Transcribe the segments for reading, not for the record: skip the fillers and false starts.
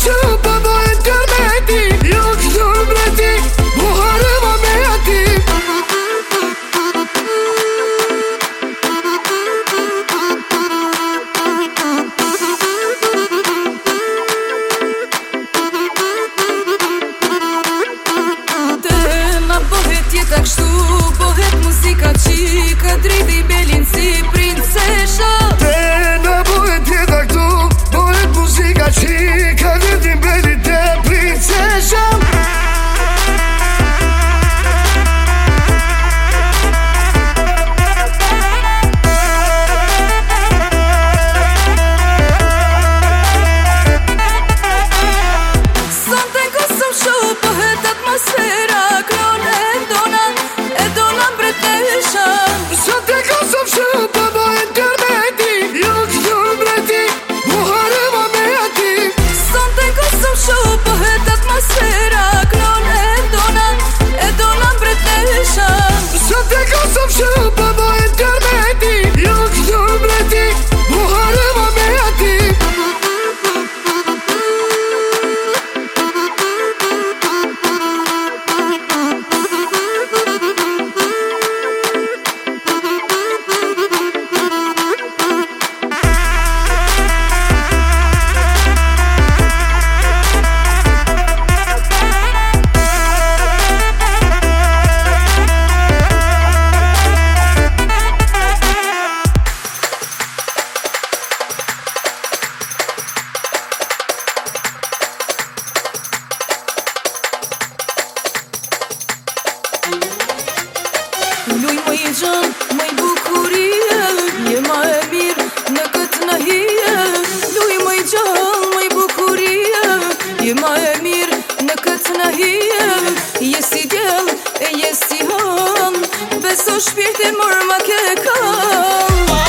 që përdojnë kërmeti, jo këtë mbreti, buharëma me ati. Jeta kështu, bëhet muzika qika, driti belin si princesha. Te në bëhet jeta këtu, bëhet muzika qika, driti belin te princesha. Sonte Kosov show, bëhet atmosfera, Sonte Kosov show, përdojnë kërmeti, jo këtë mbreti, buharëma me ati. Sonte Kosov show, bëhet atmosfera, klon e dona mbretesha. Sonte Kosov show, përdojnë kërmeti, jo këtë mbreti, buharëma me ati. Luj më i gjën, më i bukurie, je ma e mirë në këtë nahije. Luj më i gjën, më i bukurie, je ma e mirë në këtë nahije. Je si djel e je si hën, beso shpirti mërë ma ke kanë.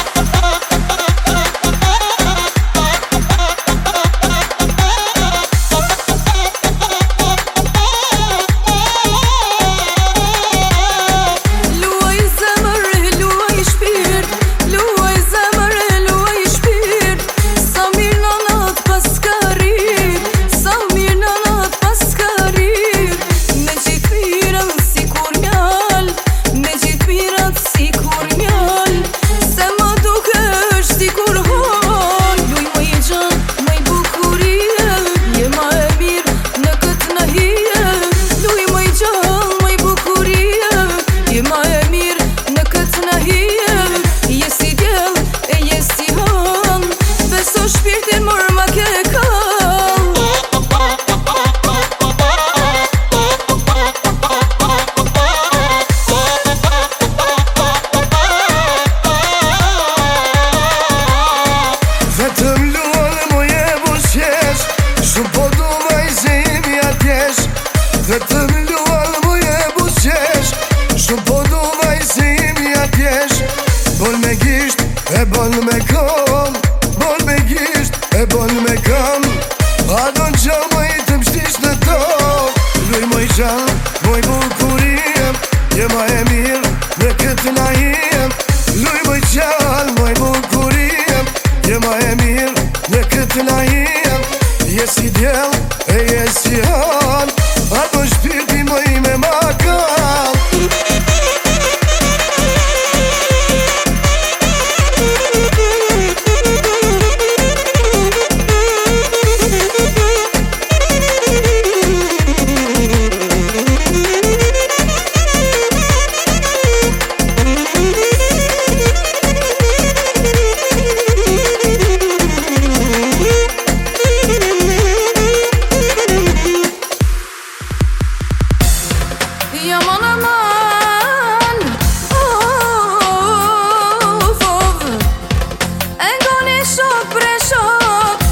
Vetëm luall mu je busqesh, shumë po du vajzim jatjesh. Bol me gisht, e bol me kom, bol me gisht, e bol me kam. A do në qa më i të mshtish në to, luj më i qanë, më i bukuriem, je ma e mirë në këtë nahiem. Luj më i qanë, më i bukuriem, je ma e mirë në këtë nahiem. Je si djel, e je si han, a do shpirti më i me makam.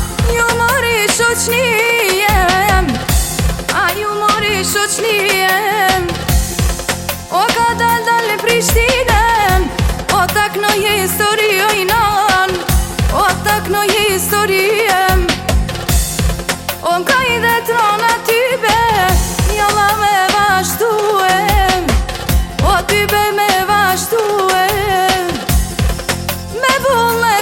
Shoqnije